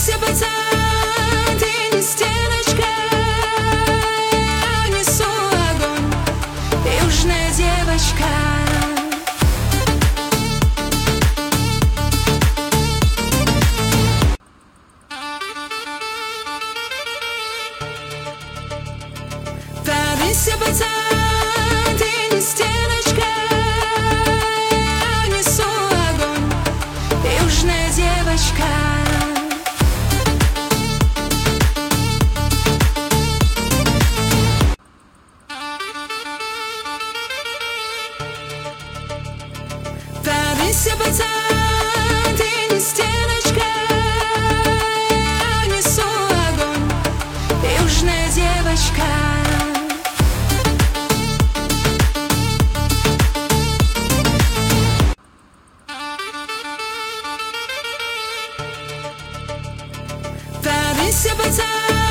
Подвинься, пацан, ты не стеночка, я несу огонь, южная девочка. Подвинься, пацан, ты не стеночка, я несу огонь, южная девочка. Подвинься, пацан, ты не стеночка, я несу огонь, южная девочка. Подвинься, пацан.